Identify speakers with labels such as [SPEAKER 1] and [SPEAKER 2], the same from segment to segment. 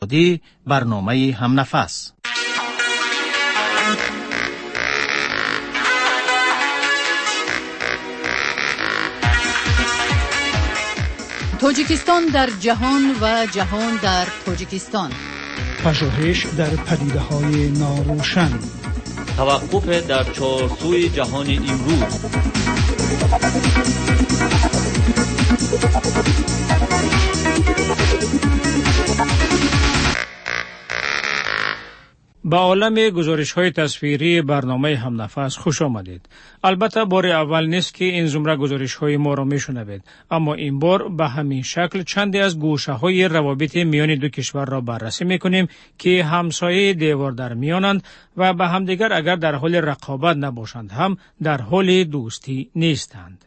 [SPEAKER 1] دی برنامه همنفس.
[SPEAKER 2] تاجیکستان در جهان و جهان در تاجیکستان.
[SPEAKER 3] پژوهش در پدیده‌های ناروشن.
[SPEAKER 4] توقف در چهارسوی جهان امروز.
[SPEAKER 3] به عالم گزارش‌های تصویری برنامه همنفس خوش آمدید. البته بار اول نیست که این زمره گزارش‌های ما را می‌شنوید، اما این بار به همین شکل چندی از گوشه‌های روابط میان دو کشور را بررسی می‌کنیم که همسایه دیوار در میانند و به همدیگر اگر در حال رقابت نباشند هم در حال دوستی نیستند.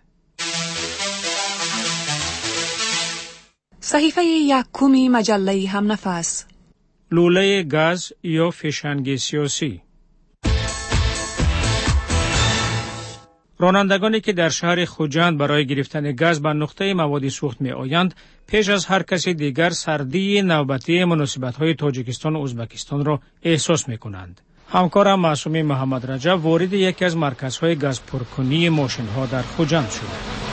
[SPEAKER 5] صحیفه یکمی مجله همنفس.
[SPEAKER 3] لوله گاز یا فشنگ سیاسی. رانندگانی که در شهر خوجند برای گرفتن گاز به نقطه مواد سوخت می آیند، پیش از هر کسی دیگر سردی نوبتی مناسبت‌های تاجیکستان و ازبکستان را احساس می کنند. همکارم معصومی محمد رجب وارد یکی از مرکزهای گاز پرکنی ماشین‌ها در خوجند شد.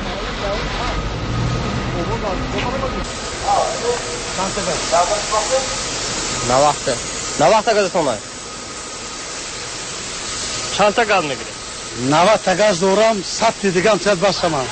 [SPEAKER 6] نه وقت گاز اومد. چند تا گاز میگیری؟
[SPEAKER 7] 90 تا گاز دورم، 100 دیگه هم زیاد بس من.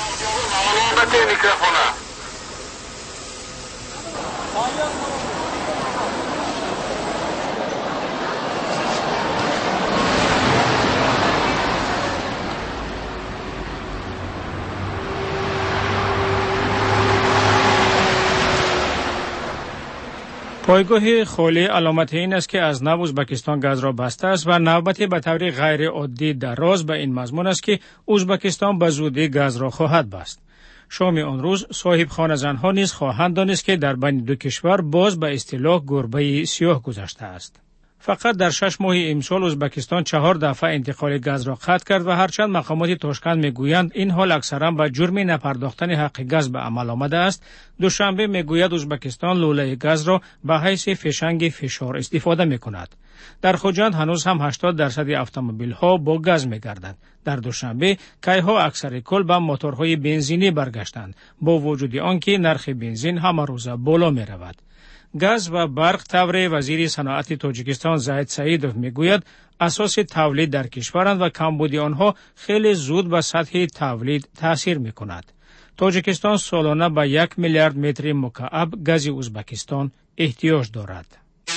[SPEAKER 3] پایگاه خالی علامت این است که از نو ازبکستان گاز را بسته است و نوبت به طور غیر عادی دراز به این مضمون است که ازبکستان به زودی گاز را خواهد بست. شام آن روز صاحب خانه زنها نیز خواهند دانست که در بین دو کشور باز به اصطلاح گربه سیاه گذشته است. فقط در 6 ماه امسال ازبکستان 4 دفعه انتقال گاز را قطع کرد و هرچند مقامات تاشکند میگویند این حال اکثرا به جرم نپرداختن حق گاز به عمل آمده است، دوشنبه میگوید ازبکستان لوله گاز را به حیث فشنگ فشار استفاده میکند. در خوجند هنوز هم 80% اتومبیل ها با گاز میگردند. در دوشنبه کیها اکثر کل به موتورهای بنزینی برگشتند، با وجود آنکه نرخ بنزین همه روزه بالا میرود. گاز و برق طور وزیر صنعت تاجیکستان زاهد سعیدوف میگوید اساس تولید در کشورند و کمبودی آنها خیلی زود به سطح تولید تاثیر میکند. تاجیکستان سالانه به 1 میلیارد متر مکعب گاز ازبکستان احتیاج دارد.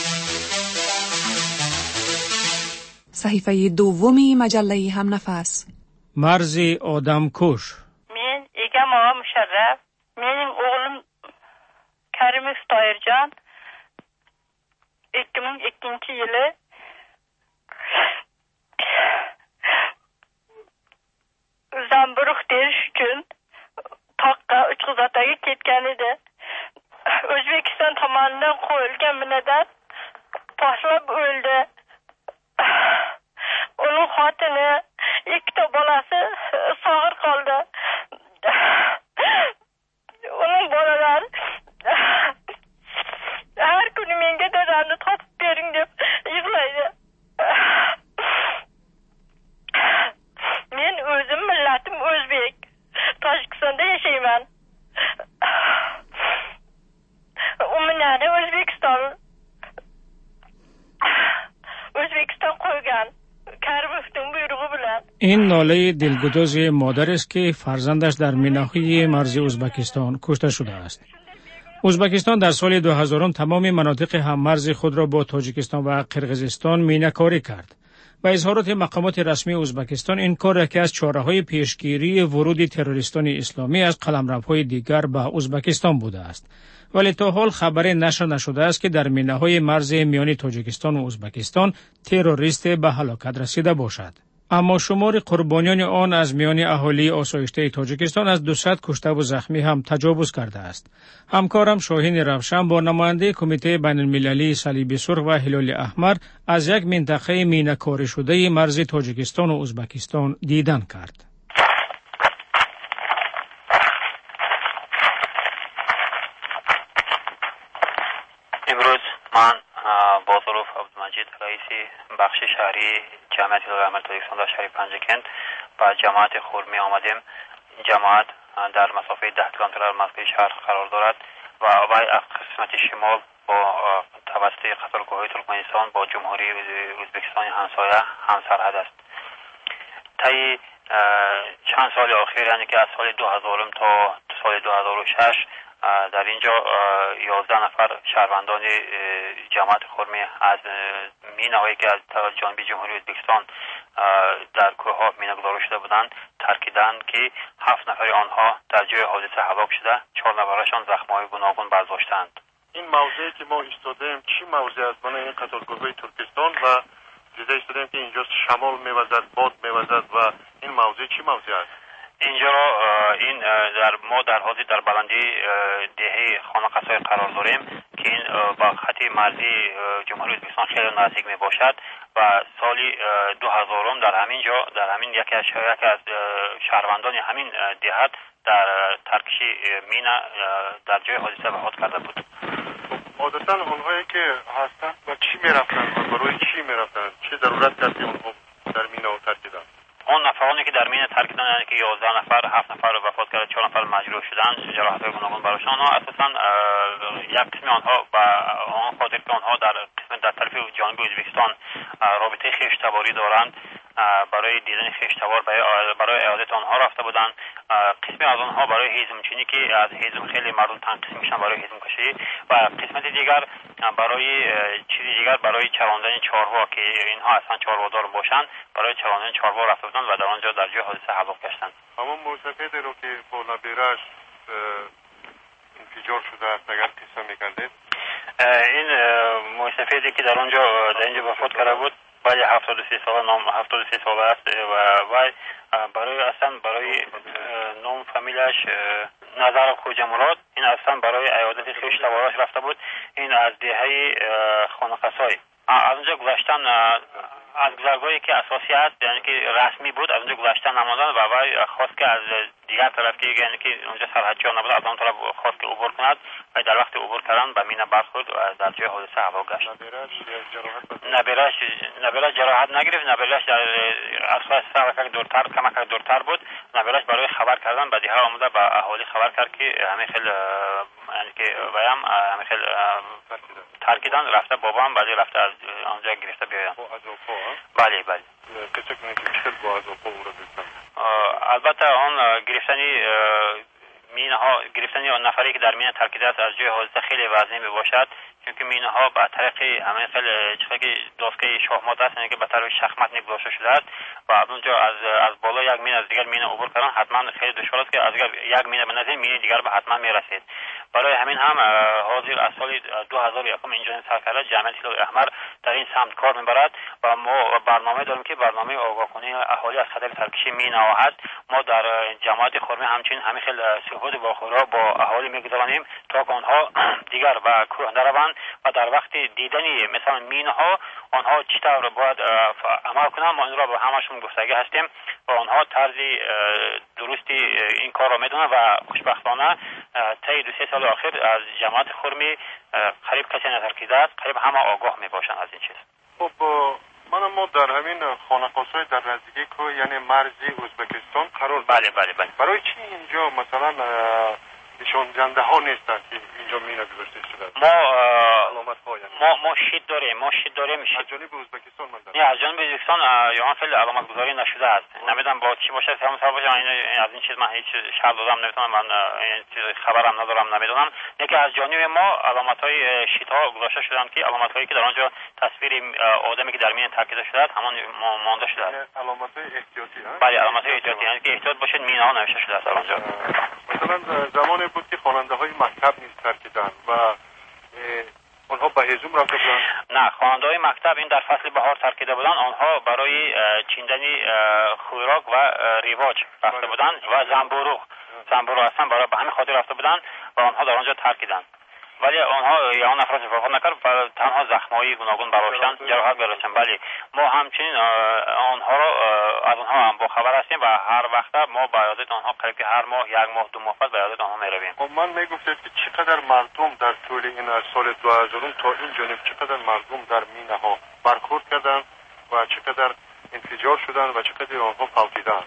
[SPEAKER 5] صحیفه دومی مجله همنفس.
[SPEAKER 3] مرز آدم کش.
[SPEAKER 8] من ایگم آقا مشرف. من oğlum Kerim Stayırcan 2002 yılı Zamburuk deriş üçün Takka Uçkuzata'ya ketken idi. Özbekistan tamamından koyulgen bir neden başlayıp öldü. Onun hatını 2 balası sağır kaldı. Onun balalar her günü menge dedemde tapıp verin deyip yıklaydı. Men özüm milletim Özbek. Tajikistan'da yaşayman. Umumlarda Özbekistan. Özbekistan koygan. Karbüftün buyruğu bilen.
[SPEAKER 3] این ناله دلگداز مادر است که فرزندش در میناحیه مرز ازبکستان کشته شده است. ازبکستان در سال 2000 تمام مناطق هممرز خود را با تاجیکستان و قرقیزستان مینه‌کاری کرد. با اظهارات مقامات رسمی ازبکستان این کار یکی از چاره‌های پیشگیری ورود تروریستان اسلامی از قلمروهای دیگر به ازبکستان بوده است. ولی تا حال خبری نشر نشده است که در مینه‌های مرز میان تاجیکستان و ازبکستان تروریست به هلاکت رسیده باشد. اما شمار قربانیان آن از میان اهالی آسایشته تاجیکستان از 200 کشته و زخمی هم تجاوز کرده است. همکارم شاهین روشن با نماینده کمیته بین المللی صلیب سرخ و هلال احمر از یک منطقه مینه‌کاری شده مرز تاجیکستان و ازبکستان دیدن کرد.
[SPEAKER 9] امروز من با ظروف عبدالمجید رئیس بخش شهری جمعیت هلال احمر تاجیکستان در شهر پنجکند با جماعت خرمی آمدیم. جماعت در مسافه 10 کیلومتر از مرکز شهر قرار دارد و از قسمت شمال با توسط قطارگاه‌های ترکمنستان با جمهوری ازبکستان همسایه هم سرحد است. طی چند سال اخیر، یعنی که از سال 2000 تا سال 2006 در اینجا 11 نفر شهروندان جماعت خرمی از مینه‌هایی که از جانب جمهوری ازبکستان در کوه‌ها مینا گذاشته شده بودند ترکیدند که 7 نفر آنها در جای حادثه هلاک شده، 4 نفرشان زخم‌های گوناگون برداشتند.
[SPEAKER 10] این موضوعی که ما ایستادیم چی موضوع است؟ من این قطارگاه‌های ترکستان و دیده ایستادیم که اینجا شمال می‌وزد، باد می‌وزد و این موضوع چی موضوع است؟
[SPEAKER 9] اینجا این ما در حاضر در بلندی دهه خانقصای قرار داریم که این با خط مرزی جمهوری ازبکستان خیلی نزدیک می باشد و سالی 2000 در همین جا در همین یکی از شهروندان همین دهات در ترکشی مینا در جای حادثه وفات کرده بود.
[SPEAKER 10] عادتا اونهایی که هستند و چی میرفتن و برای چی میرفتن؟ چه ضرورت کردی اونها در مینا ترکیدن؟
[SPEAKER 9] اون نفرانی که در مینا ترکیدن، یعنی که 11 نفر، 7 نفر وفات کرده، 4 نفر مجروح شدن، جراحت‌های گوناگون براشون. آنها اساساً یک قسم آنها و آن خاطر که آنها در طرف جانب ازبکستان رابطه خویشتواری دارند، برای دیدن خویشتوار برای عیادت آنها رفته بودند. قسمی از آنها برای هیزمچینی که از هیزم خیلی مردم تنقسیم میشن برای هیزم کشی و قسمت دیگر برای چیزی دیگر برای چراندن چاروا که اینها اصلا چاروادار باشند برای چراندن چاروا رفته بودند و در آنجا در جای حادثه هلاک گشتند.
[SPEAKER 10] همون موسفیدی رو که با نبیرش انفجار شده است اگر قصه میکردید؟
[SPEAKER 9] این موسفیدی که در اینجا وفات کرده بود ولی 73 ساله است و وای برای نام فامیلش نظر خوجه مراد، این اصلا برای عیادت خویش تواراش رفته بود. این از دهه خانقصای از اونجا گذشتن از گذرگاهی که اساسی است، یعنی که رسمی بود، از اونجا گذشتن نمودن و وای خواست که از دیگر طرف که یعنی که اونجا سرحدچی ها نبود از اون طرف خواست که عبور کند و در وقت عبور کردن به مینا برخورد و در جای حادثه هلاک گشت. نبیرش جراحت نگرفت. نبیرش در اصلا دورتر کمک دورتر بود. نبیرش برای خبر کردن به دیها آمده به اهالی خبر کرد که همه خیلی یعنی که وایم همه خیلی ترکیدن رفته بابام بعدی رفته از آنجا گرفته بیایم. بله
[SPEAKER 10] کسی کنید که چطور با از اوپا او را گرفتن؟
[SPEAKER 9] البته آن گرفتنی آن نفری که در مینا ترکیده است از جای حادثه خیلی وزنی می باشد، چون که مینه ها به طریق همین خیلی چیزی دستگاه شاهمات است، یعنی که به طرف شخمت نگذاشته شده است و از اونجا از بالا یک مینه از دیگر مینه عبور کردن حتما خیلی دشوار است که از یک مینه به نزدیک مینه دیگر به حتما میرسید. برای همین هم حاضر از سال 2001 اینجا سرکرده جمعیت هلال احمر در این سمت کار میبرد و ما برنامه داریم که برنامه آگاهی اهالی از خطر ترکشی مینه ها هست. ما در جماعت خرمی همچنین همین خیلی صحبت با اهالی میگذاریم تا که آنها دیگر به کوه نروند و در وقت دیدنی مثلا مینه ها آنها چطور باید عمل کنند. ما این را به همشون گفتگی هستیم و آنها طرز درستی این کار را میدونن و خوشبختانه طی 2-3 سال اخیر از جماعت خرمی قریب کسی نترکیده است، قریب همه آگاه میباشند از این چیز.
[SPEAKER 10] خب ما در همین خانقاسای در نزدیکی کوه یعنی مرزی ازبکستان قرار داریم.
[SPEAKER 9] بله.
[SPEAKER 10] برای چی اینجا مثلا نشان دهنده ها نیستن که اینجا مینا گذاشته شده؟
[SPEAKER 9] ما شید داریم
[SPEAKER 10] از جانب ازبکستان
[SPEAKER 9] نه از جانب ازبکستان یا خیلی علامت گذاری نشده است. نمیدونم با چی باشه همون سبب باشه از این چیز من هیچ شرح دادم نمیتونم، من این چیز خبرم ندارم نمیدونم. یکی از جانب ما علامت‌های شیدها گذاشته شدن که علامت‌هایی که در آنجا تصویر آدمی که در میان ترکیده شده است همان مانده شده است.
[SPEAKER 10] علامت‌های احتیاطی هست؟
[SPEAKER 9] بله علامت‌های احتیاطی، یعنی که احتیاط باشید مینا نوشته شده است در آنجا.
[SPEAKER 10] مثلا زمانی بود که خواننده‌های مکتب نیز ترکیدن و آنها به هیزم رفته بودن؟
[SPEAKER 9] نه، خواننده‌های مکتب این در فصل بهار ترکیده بودن. آنها برای چیندنی خوراک و ریواج رفته بودن و زنبورو اصلا برای به همین خاطر رفته بودن و آنها در آنجا ترکیدن. ولی آنها یا آن نفر وفات نکرد و تنها زخم‌های گوناگون براشتن، جراحت براشتن. ولی ما همچنین آنها را از آنها هم با خبر هستیم و هر وقت ما به یادت آنها قریب هر ماه یک ماه دو ماه به یادت آنها میرویم.
[SPEAKER 10] خب من میگفتید که چقدر مردم در طول این سال 2000 تا این جانب چقدر مردم در مینه ها برخورد کردن و چقدر انفجار شدن و چقدر آنها فوتیدن؟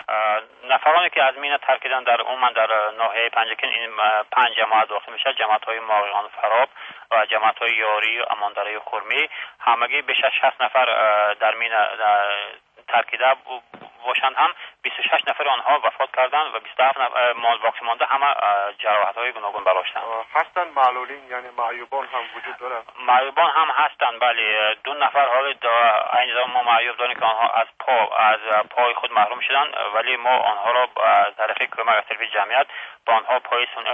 [SPEAKER 9] نفرانی که از مینه ترکیدن در عموما در ناحیه پنجکین این 5 جماعت داخل میشه، جماعت‌های ماقیان فراب و جماعت‌های یاری و امانداری خرمی، همگی بیش از 60 نفر در مینه ترکیده باشند. هم 26 نفر آنها وفات کردند و 27 نفر باقی مانده همه جراحت‌های گوناگون براشتند.
[SPEAKER 10] هستند معلولین یعنی معیوبان هم وجود دارند؟
[SPEAKER 9] معیوبان هم هستند، ولی 2 نفر حال این زمان ما معیوب داریم که آنها از پای خود محروم شدند، ولی ما آنها را از طریق کمک از طرف جمعیت با آنها پای سنی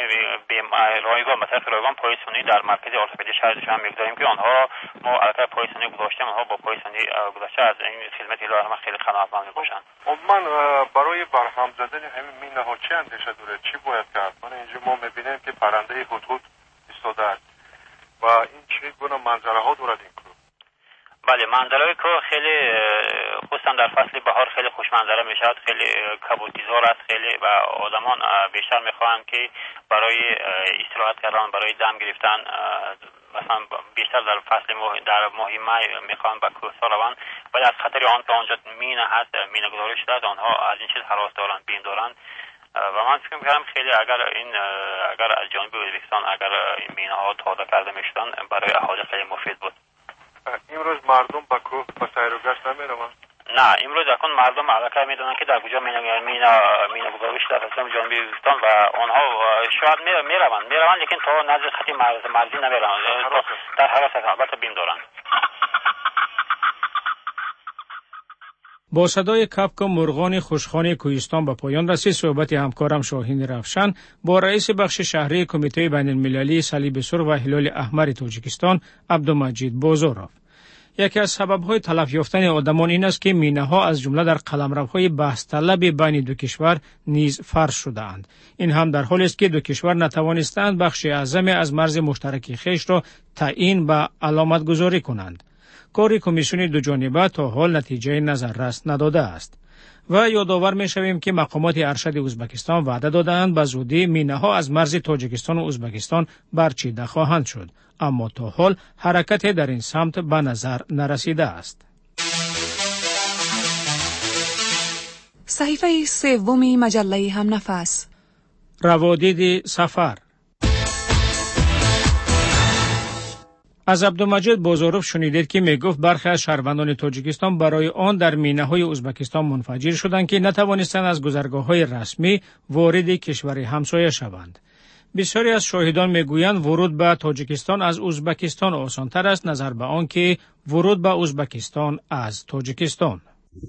[SPEAKER 9] رایگان مثلا رایگان پای سنی در مرکز ارتوپدی شهر شما میگذاریم که آنها را ما البته پای سنی گذاشتیم، آنها با پای سنی گذاشته از این خدمت الهی خیلی قناعتمند میباشند.
[SPEAKER 10] من برای برهم زدن همین مینه ها چه اندیشه داره؟ چی باید کرد؟ من اینجا ما میبینیم که پرنده هدهد ایستاده است و این چه گونه منظره ها دارد این کوه؟
[SPEAKER 9] بله، منظره کوه خیلی خصوصا در فصل بهار خیلی خوش منظره میشد، خیلی کبوتیزار است، خیلی و آدمان بیشتر میخواهند که برای استراحت کردن، برای دم گرفتن مثلا بیشتر در فصل در ماه مای میخوان به کوهسار روند، ولی از خاطر آن که آنجا مینه هست، مینه گذاری شده، آنها از این چیز هراس دارند، بین دارند و من فکر می‌کنم خیلی اگر از جانب ازبکستان اگر این مینه ها تازه کرده میشدن برای اهالی خیلی مفید بود.
[SPEAKER 10] امروز مردم به کوه به سیر و گشت نمیروند؟
[SPEAKER 9] نه، امروز اکنون مردم علاقه میدونن که در کجا مینه گذاری شده از جانب ازبکستان و آنها شاید میروند لیکن تا نزد خط مرزی نمیروند، در حراس البته بین دارند.
[SPEAKER 3] با صدای کبک مرغان خوشخانه کوهستان به پایان رسید صحبت همکارم شاهین رفشن با رئیس بخش شهری کمیته بین المللی صلیب سرخ و هلال احمر تاجیکستان عبدالمجید بازارف. یکی از سبب‌های تلف یافتن آدمان این است که مینه‌ها از جمله در قلمروهای بحث طلب بین دو کشور نیز فرض شده‌اند. این هم در حالی است که دو کشور نتوانستند بخش اعظم از مرز مشترک خویش را تعیین و علامت گذاری کنند. کار کمیسیون دو جانبه تا حال نتیجه نظررس نداده است. و یادآور می‌شویم که مقامات ارشد ازبکستان وعده دادند به زودی مینه‌ها از مرز تاجیکستان و ازبکستان برچیده خواهند شد، اما تا حال حرکت در این سمت به نظر نرسیده است.
[SPEAKER 5] صحیفه سوم مجله همنفس.
[SPEAKER 3] روادید سفر. از عبدالمجید بازارف شنیدید که میگفت برخی از شهروندان تاجیکستان برای آن در مینه‌های ازبکستان منفجر شدند که نتوانستند از گذرگاه‌های رسمی وارد کشور همسایه شوند. بسیاری از شاهدان میگویند ورود به تاجیکستان از ازبکستان آسان‌تر است نظر به آن که ورود به ازبکستان از تاجیکستان.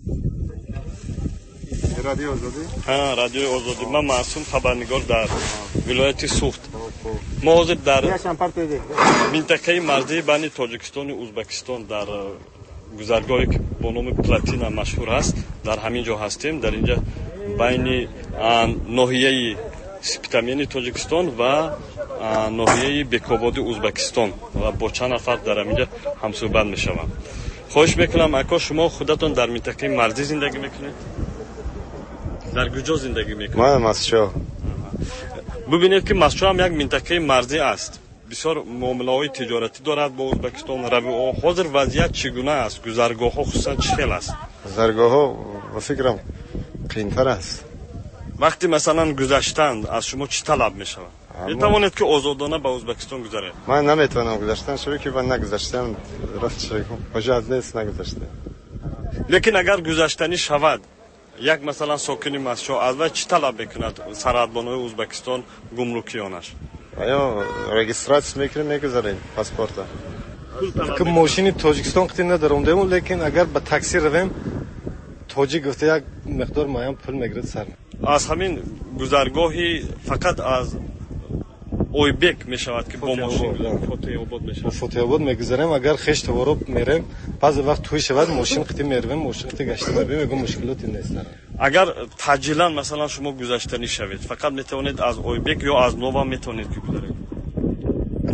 [SPEAKER 10] رادیو آزادی؟
[SPEAKER 11] رادیو آزادی. من معصوم خبرنگار در ولایت سوخت. ما حاضر در منطقه مرزی بین تاجیکستان و ازبکستان در گذرگاهی که با نام پلاتینا مشهور است در همین جا هستیم. در اینجا بین ناحیه سپتامین تاجیکستان و ناحیه بکاباد ازبکستان و با چند نفر در اینجا همصحبت میشوم. خواهش میکنم اکا شما خودتون در منطقه مرزی زندگی میکنید؟ در کجا زندگی میکنید؟
[SPEAKER 12] من مسجد.
[SPEAKER 11] ببینید که مسجد هم یک منطقه مرزی است. بسیار معامله‌های تجارتی دارد با ازبکستان. حاضر وضعیت چگونه است؟ گذرگاه‌ها خصوصا چه است؟
[SPEAKER 12] گذرگاه‌ها به فکرم قیمت‌تر است.
[SPEAKER 11] وقتی مثلا گذشتند از شما چی طلب می‌شود؟ می‌توانید که آزادانه به ازبکستان گذرید؟
[SPEAKER 12] من نمی‌توانم گذشتن شوی که من نگذشتم رفت شوی وجد نیست نگذشته.
[SPEAKER 11] لیکن اگر گذشتنی شود یک مثلا ساکنی مسجد از چی طلب می‌کند سرحدبان‌های ازبکستان گمرکیانش؟
[SPEAKER 12] آیا رجیستراسیون میگذاریم پاسپورت
[SPEAKER 13] که ماشین تاجیکستان قطعی ندارم لیکن اگر به تاکسی رویم تاجیک گفته یک مقدار معین پول میگیرد سر.
[SPEAKER 11] از همین گذرگاهی فقط از اویبک میشود که با ماشین فوتیاباد میشود.
[SPEAKER 13] با فوتیاباد میگذاریم اگر خشت ورود میریم بعض وقت توی شود ماشین قطعی میرویم ماشین قطعی گشته میرویم میگم مشکلاتی نیست.
[SPEAKER 11] اگر تاجیلا مثلا شما گذشتنی شوید فقط میتونید از اویبک یا از نووا میتونید که گذرید.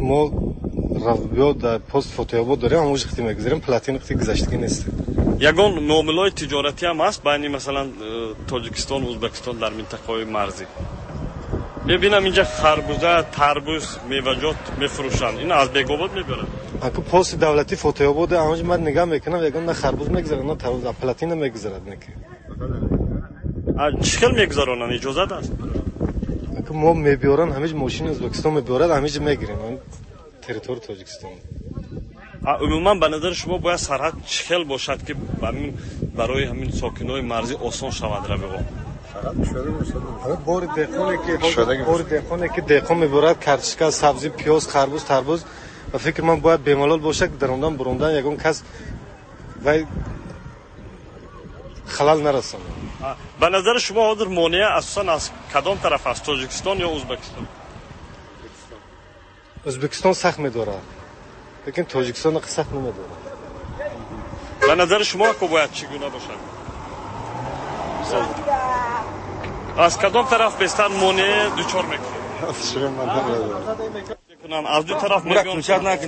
[SPEAKER 13] ما равбиё дар пост фотоёбот дорем, ҳамон вақти мегузарем, платин вақти гузаштагӣ нест.
[SPEAKER 11] ягон муомилаҳои тиҷоратӣ ҳам ҳаст байни масалан тоҷикистон ва ӯзбекистон дар минтақаҳои марзӣ. мебинам инҷа харбуза, тарбуз, меваҷот мефурӯшанд. ин аз беговод мебаранд.
[SPEAKER 13] аку пости давлати фотоёбот ҳамон ман нигоҳ мекунам, ягон на харбуз мегузарад, на тарбуз, платина мегузарад неки.
[SPEAKER 11] чӣ хел мегузаронанд? иҷозат аст?
[SPEAKER 13] аку мо мебиёранд, ҳамеҷ мошини ӯзбекистон мебиёрад, ҳамеҷ мегирем. территории Тоҷикистон.
[SPEAKER 11] умуман ба назари шумо бояд сарҳад чӣ хел бошад ки барои ҳамин сокинои марзӣ осон шавад равиҳо?
[SPEAKER 13] бори деҳқоне ки деҳқон меборад картишка, сабзи, пиёз, харбуз, тарбуз ва фикр ман бояд бемалол бошад ки дар ондан бурондан ягон кас вай халал нарасонад.
[SPEAKER 11] ба назари шумо ҳозир монеа асосан аз кадом тараф аст? Тоҷикистон ё Ӯзбекистон?
[SPEAKER 13] Ӯзбекистон сахт медорад, лекин Тоҷикистон сахт намедорад.
[SPEAKER 11] ба назари шумо ко бояд чӣ гуна бошад? аз кадом тараф бестар монеа дучор мекунад? аз ду тараф мегӯям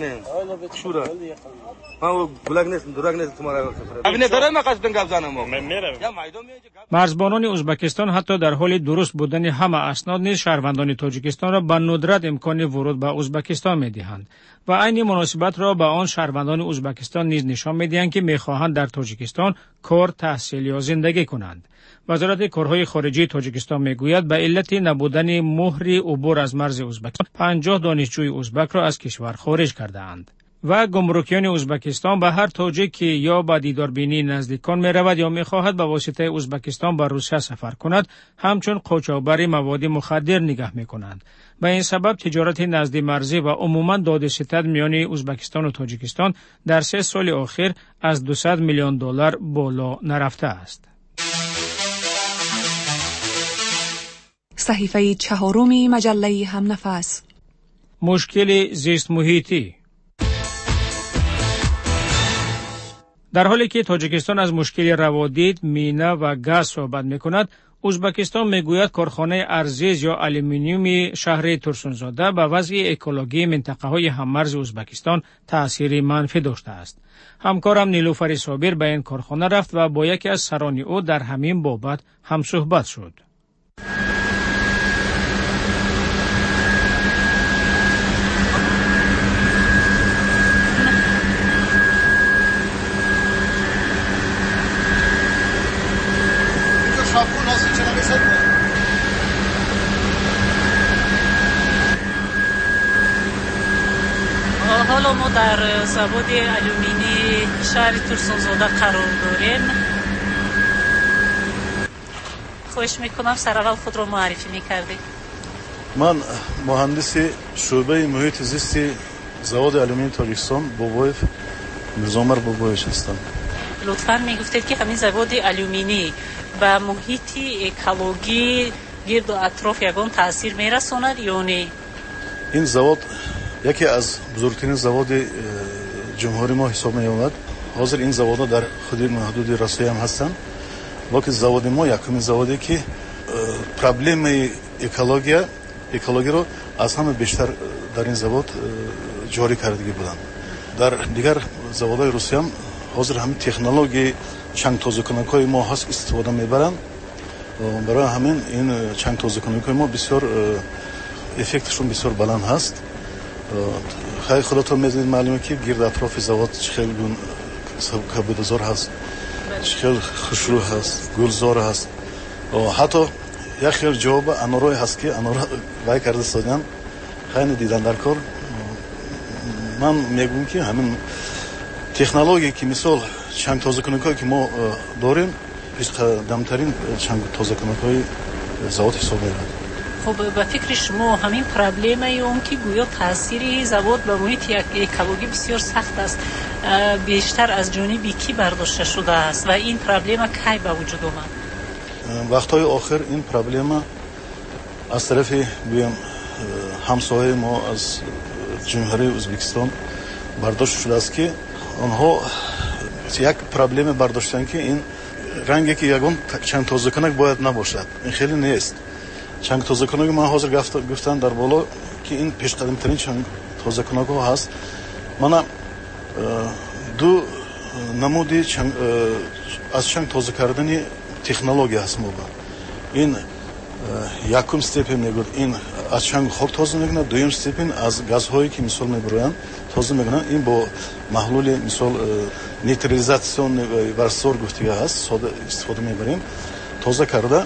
[SPEAKER 3] марзбонони ӯзбекистон ҳатто дар ҳоли дуруст будани ҳама аснод низ шаҳрвандони тоҷикистонро ба нудрат имкони вуруд ба ӯзбекистон медиҳанд ва айни муносибатро ба он шаҳрвандони ӯзбекистон низ нишон медиҳанд ки мехоҳанд дар тоҷикистон кор, таҳсил ё зиндагӣ кунанд. вазорати корҳои хориҷии тоҷикистон мегӯяд ба иллати набудани муҳри убур аз марзи ӯзбекистон 50 донишҷӯи ӯзбекро аз кишвар хориҷ кардаанд. ва гумрукиёни ӯзбекистон ба ҳар тоҷик ки ё ба дидорбинии наздикон меравад ё мехоҳад ба воситаи ӯзбекистон ба Русия сафар кунад, ҳамчун қочоқбари маводи мухаддир нигоҳ мекунанд. ба ин сабаб тиҷорати наздимарзӣ ва умуман доду ситад миёни Ӯзбекистону Тоҷикистон дар 3 соли охир аз $200 миллион боло нарафтааст.
[SPEAKER 5] صحیفه چهارم مجله همنفس.
[SPEAKER 3] مشکل زیست محیطی. در حالی که تاجیکستان از مشکل روادید، مینه و گاز صحبت می‌کند، ازبکستان میگوید کارخانه ارزیز یا آلومینیومی شهر ترسونزاده به وضع اکولوژی منطقه‌های هممرز ازبکستان تأثیری منفی داشته است. همکارم نیلوفر صابر به این کارخانه رفت و با یکی از سران او در همین بابت هم صحبت شد.
[SPEAKER 2] حالا ما در زواد آلومینی شهر ترسونزاده قرار داریم. خواهش میکنم سرول خود را معرفی میکردید.
[SPEAKER 14] من مهندس شعبه محیط زیست زواد آلومینی تاجیکستان بابایف میرزامر بابایش هستم.
[SPEAKER 2] لطفاً میگفتید که همین زواد آلومینی به محیط اکولوژی گرد و اطراف یگان تاثیر میرساند یا نه؟
[SPEAKER 14] این زواد یکی از بزرگترین زواد جمهوری ما حساب می آمد. حاضر این زوادها در حدود رسایی هم هستند. لیکن زواد ما یکمین زوادی که پرابلم اکولوژی رو از همه بیشتر در این زواد جاری کردگی بودند. در دیگر زوادهای روسیه هم حاضر همین تکنولوژی چنگ تازه‌کننده ما هست استفاده میبرند. برای همین این چنگ تازه‌کننده ما بسیار افکتشون بسیار بلند هست. خیلی خودتون می‌دونید معلومه که گرد اطراف زواد خیلی کبودزار هست، خیلی خوشرو هست، گلزار هست. حتی یک خیلی جواب انوروی هست که انورا وای کرده سادن خیلی دیدن در کار. من میگم که همین تکنولوژی که مثال چنگ تازه‌کننده که ما داریم پیش قدمترین چنگ تازه‌کننده زواد حساب می‌شود.
[SPEAKER 2] خب به فکر شما همین پرابلم اون که گویا تاثیر زواد به محیط اکولوژی بسیار سخت است بیشتر از جانب کی برداشته شده است و این پرابلم کی به وجود آمد؟
[SPEAKER 14] وقتهای آخر این پرابلم از طرف همسایه ما از جمهوری ازبکستان برداشت شده است که آنها یک پرابلم برداشتن که این رنگی که یگان چند تازه‌کننده باید نباشد. این خیلی نیست. چنگ تازه‌کننده ما حاضر گفتن در بالا که این پیش قدمترین چنگ тозакунакҳо ҳаст. мана ду намуди аз чанг тоза кардани технология ҳаст моба. ин якум степен мегӯяд, ин аз чанг хок тоза мекунад, дуюм степен аз газҳое ки мисол мебироянд тоза мекунад. ин бо маҳлули мисол нейтрализатсиони варсор гуфтига ҳаст, сода истифода мебарем. тоза карда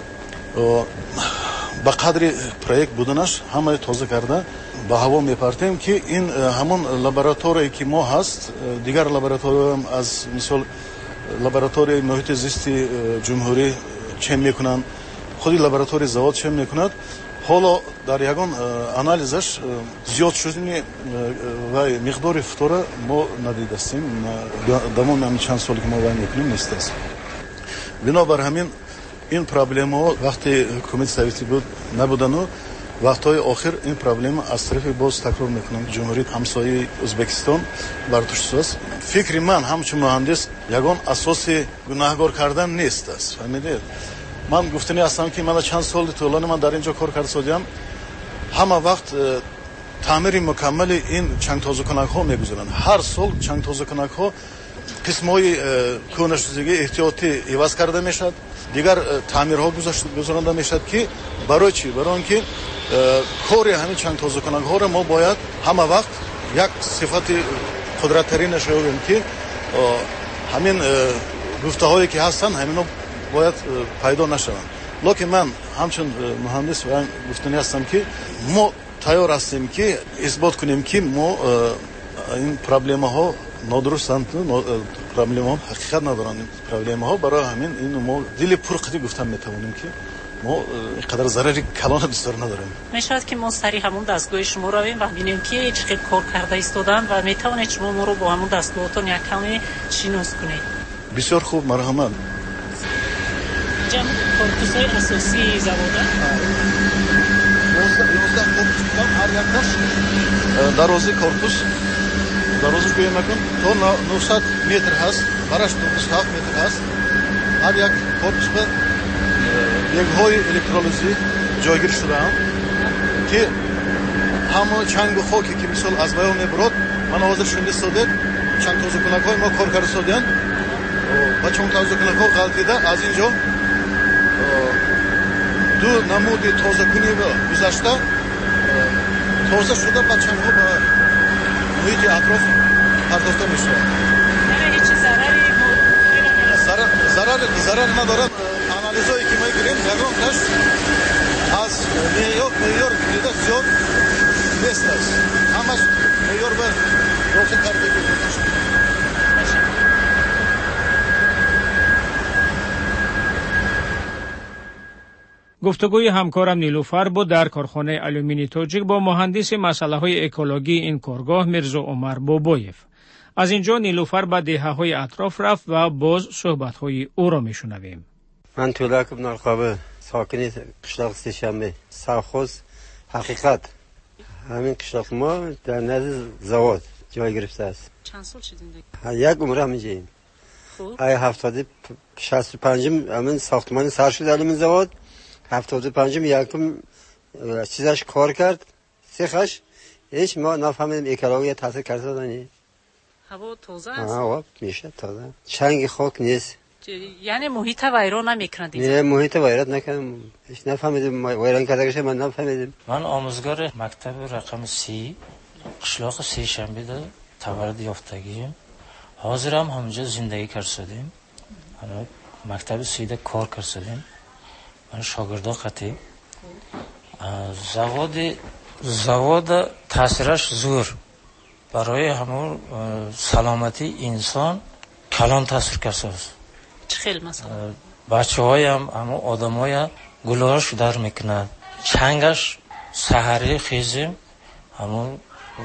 [SPEAKER 14] ба қадри проект буданаш ҳамаи тоза карда ба ҳаво мепартем ки ин ҳамон лабораторие ки мо ҳаст, дигар лабораторияам аз мисол лабораторияи муҳити зисти ҷумҳурӣ чем мекунанд, худи лабораторияи завод чем мекунад. ҳоло дар ягон анализаш зиёд шудани ва миқдори футора мо надидастем. дамоми ҳамин чанд соле ки мо вай мекунем нестааст. бинобар ҳамин ин проблемаҳо вақте ҳукумати советӣ буд набудану вақтҳои охир ин проблема аз тарафи боз такрор мекунам ҷумҳурии ҳамсояи Ӯзбекистон бардошт шудааст. фикри ман ҳамчун муҳандис ягон асоси гунаҳгор кардан нест аст. фаҳмидед? ман гуфтанӣ ҳастам ки мана чанд соли тӯлонӣ ман дар ин ҷо кор карда содиам. ҳама вақт таъмири мукаммали ин чангтозакунакҳо мегузоранд. ҳар сол чангтозакунакҳо қисмҳои кӯнашудагии эҳтиётӣ иваз карда мешавад, дигар таъмирҳо гузаронда мешавад ки барои чӣ? барои он ки кори ҳамин чангтозакунакҳоро мо бояд ҳама вақт як сифати қудраттаринаш ёбем ки ҳамин гуфтаҳое ки ҳастанд ҳамино бояд пайдо нашаванд. локин ман ҳамчун муҳандис гуфтанӣ ҳастам ки мо тайёр ҳастем ки исбот кунем ки мо ин проблемаҳо нодурустанд, проблемаҳо ҳақиқат надоранд. проблемаҳо барои ҳамин ин мо дили пурқидӣ гуфтан метавонем ки мо ин қадар зарари калона дӯстдор надорем.
[SPEAKER 2] мешавад ки мо сари ҳамон дастгоҳи шумо равем ва бинем ки чӣ хел кор карда истоданд ва метавонед шумо моро бо ҳамон дастгоҳотон як каме шинос кунед.
[SPEAKER 14] бисёр хуб, марҳамат.
[SPEAKER 2] ҷамъ корпусҳои асосии завода
[SPEAKER 14] 11 корпус буда, ҳар якташ дарози корпус дарози гӯя мекун то 900 метр ҳаст, бараш 27 метр ҳаст. ҳар як корпусда бегҳои электролизӣ ҷойгир шудаанд ки ҳамо чангу хоке ки мисол аз баён мебурад. мана ҳозир шунда содед чангтозакунакҳои мо кор карда содианд. ба чангтозакунакҳо ғалтида аз ин ҷо ду намуди тозакунӣ гузашта тоза шуда ба чангҳо ба муҳити атроф партофта мешавад. зарар надорад. анализое ки мегирем ягон каш аз меъёр дида зиёд нест аст. ҳамаш меъёр ба дохил карда гузашт.
[SPEAKER 3] گفتگوی همکارم نیلوفر بود در کارخانه آلومینی توجیک با مهندس مسئله‌های اکولوژی این کارگاه میرزا عمر بابایف. از اینجا نیلوفر به دهه‌های اطراف رفت و باز صحبت‌های او را میشنویم.
[SPEAKER 15] من تولاک ابن القابه ساکن قشلاق سه‌شنبه سرخوز حقیقت همین قشلاق ما در نزد زواد جای گرفته است.
[SPEAKER 2] چند سال شد زندگی؟
[SPEAKER 15] یک عمر همینجاییم. خوب. ای 65 همین ساختمان سر شد علم زواد 75 یکم چیزش کار کرد سیخش هیچ ما نفهمیدیم اکولوژی تاثیر کرده دانی.
[SPEAKER 2] هوا تازه است.
[SPEAKER 15] هوا میشه تازه. چنگ خاک نیست.
[SPEAKER 2] یعنی محیط ویران نمیکنند.
[SPEAKER 15] نه محیط ویران نکنم. هیچ نفهمیدیم ویران کردگش من نفهمیدیم.
[SPEAKER 16] من آموزگار مکتب رقم 30 قشلاق سه‌شنبه در تولد یافتگیم. حاضرم همونجا زندگی کردیم. حالا مکتب 30 کار کردیم. من شاگردا قطعی завод تاثیرش زور برای همون سلامتی انسان کلان تاثیر کرده است.
[SPEAKER 2] چه خیلی مثلا
[SPEAKER 16] بچه‌های همون آدمای گله‌اش در میکنند چنگش سحری خیزیم همون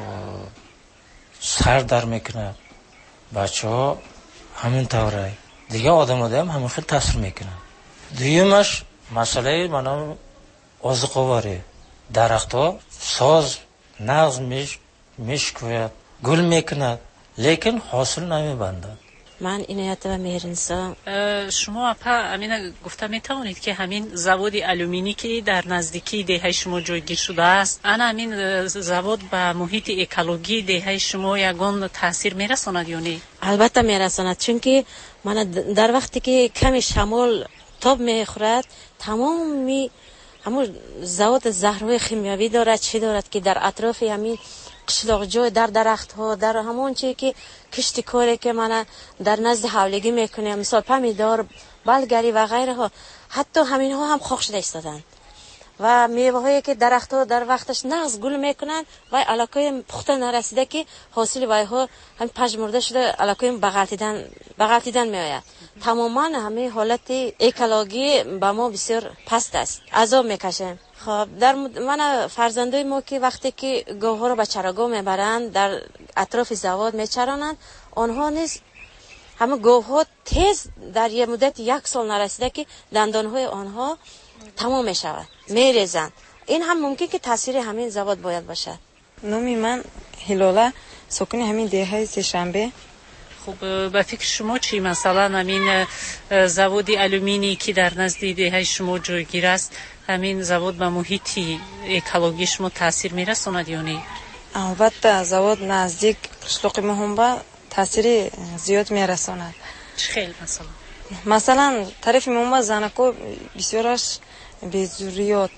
[SPEAKER 16] سر در میکنه بچه‌ها همین طوره دیگه آدم‌ها هم همین خیلی تاثیر میکنه. دیگه‌اش مسئله منم آذوقه‌واری درخت‌ها ساز نغز میشکوید گل میکند لیکن حاصل نمیبندد.
[SPEAKER 17] من عنایت و مهرنسا.
[SPEAKER 2] شما امین گفته میتوانید که همین زواد آلومینی که در نزدیکی دهه شما جایگیر شده است، همین زواد به محیط اکولوژی دهه شما یگان تاثیر میرساند یا نه؟
[SPEAKER 17] البته میرساند، چون که من در وقتی که کمی شمال تاب میخورد تمام همون زواد زهرهای شیمیایی دارد، چی دارد که در اطراف همین قشلاق جای در درخت ها، در همون چیزی که کشتی کاری که من در نزد حولگی میکنیم، مثال پمیدار، بلگری و غیره ها، حتی همین ها هم خاک شده ایستادن و میوه هایی که درخت ها در وقتش نغز گل میکنن و علاقه پخته نرسیده که حاصل وای ها هم پژمرده شده، علاقه بغلتیدن میآید. تماما همه حالت اکولوژی با ما بسیار پست است، عذاب میکشیم. خب در من فرزندای ما که وقتی که گاوها رو به چراگاه میبرند در اطراف زواد میچرانند، آنها نیز همه گاوها تیز در یه مدت 1 سال نرسیده که دندانهای آنها تمام میشود، میریزند. این هم ممکن که تاثیر همین زواد باید باشد.
[SPEAKER 18] نامی من هلاله، ساکن همین دهه سه‌شنبه.
[SPEAKER 2] خب به فکر شما چی مثلا همین زواد آلومینی که در نزد دهه شما جایگیر است، همین زواد به محیط اکولوژی شما تاثیر میرساند یا نه؟
[SPEAKER 18] البته زواد نزدیک قشلاق مهمبا تاثیر زیاد میرساند.
[SPEAKER 2] چه خیلی
[SPEAKER 18] مثلا طرف مهمبا زنکو بسیارش به ذریات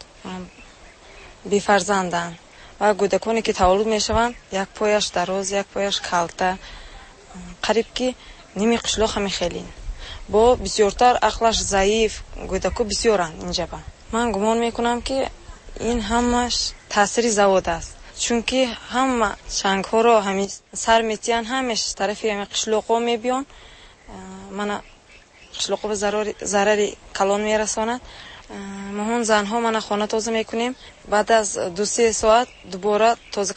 [SPEAKER 18] بی فرزندن و کودکانی که تولد میشوند یک پایش دراز، یک پایش کلته، قریب که نیمی قشلاق همین خیلی با بسیارتر عقلش ضعیف کودکو بسیارن اینجا. من گمان میکنم که این همش تاثیر زواد است، چون که هم چنگ ها رو همین سر میتیان، همش طرفی همین قشلاق ها میبیان، من قشلاق ها به ضرری کلان میرساند. مهون زن ها من خانه تازه میکنیم، بعد از 2-3 ساعت دوباره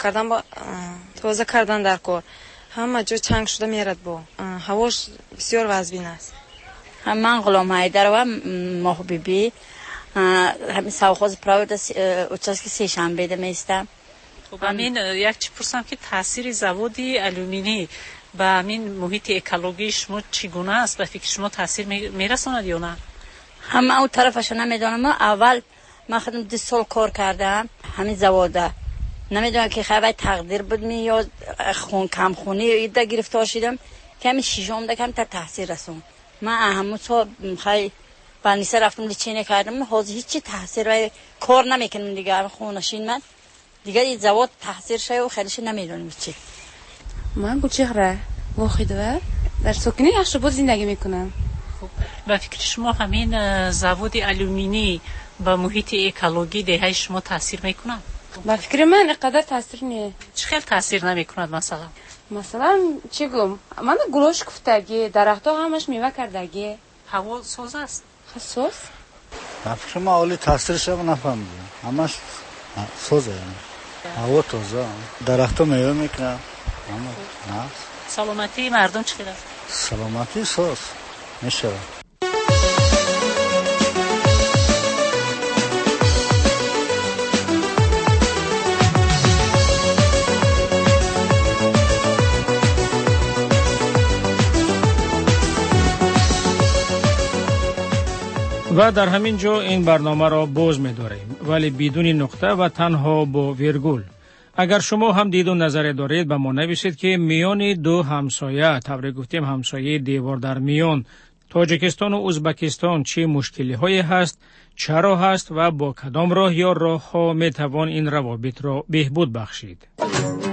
[SPEAKER 18] تازه کردن در کار، همه جا چنگ شده میرد، با هواش بسیار وزبین است.
[SPEAKER 19] من غلام حیدر و محبوبی همین سوخوز پراود اوچاسکی سه‌شنبه ده میستم.
[SPEAKER 2] خب همین یک چی پرسم که تاثیر زواد آلومینی به همین محیط اکولوژی شما چگونه است؟ به فکر شما تاثیر میرساند یا نه؟
[SPEAKER 19] هم اون طرفش نمیدونم. اول من خودم 2 سال کار کردم همین زواده، نمیدونم که خیلی تقدیر بود می یا کم خونی ایده گرفتار شدم که همین 6م ده کم تاثیر رسون. من همون تو خیلی بانیسه رفتم لیچینه کردم، حاضر هیچی تاثیر و کار نمیکنم دیگه. خونشین من دیگه این زواد تاثیر شه و خیلیش نمیدونم چی.
[SPEAKER 20] من گوچهره واخیده در سکنه اشرباد زندگی میکنم.
[SPEAKER 2] خب به فکر شما همین زواد آلومینی با محیط اکولوژی دهه شما تاثیر میکنه؟
[SPEAKER 20] به فکر من اینقدر تاثیر نیه.
[SPEAKER 2] چه خیلی تاثیر نمیکند؟
[SPEAKER 20] مثلا چی گم، من گلوش گفتگی، درختها همش میوه کردگی،
[SPEAKER 2] هوا سوز است.
[SPEAKER 20] سوز؟
[SPEAKER 7] به فکر من اولی تاثیرش هم نفهمیدم، همش سوزه، هوا تازه، درختها میوه میکنه، نه.
[SPEAKER 2] سلامتی مردم چی است؟
[SPEAKER 7] سلامتی سوز میشه.
[SPEAKER 3] و در همین جا این برنامه را باز می‌داریم، ولی بدون نقطه و تنها با ویرگول. اگر شما هم دید و نظر دارید به ما نویسید که میان 2 همسایه، طبعا گفتیم همسایه دیوار در میان، تاجیکستان و ازبکستان چه مشکلی هایی هست، چرا هست و با کدام راه یا راه ها میتوان این روابط را بهبود بخشید.